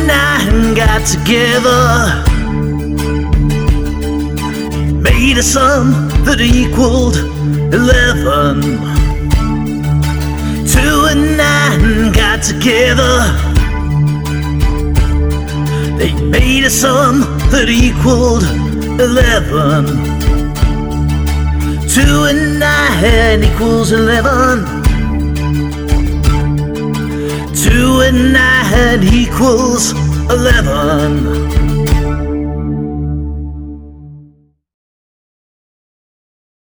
nine got together, made a sum that equaled 11. 2 and 9 got together, they made a sum that equaled 11. 2 and 9 equals 11. 2 and 9 equals 11.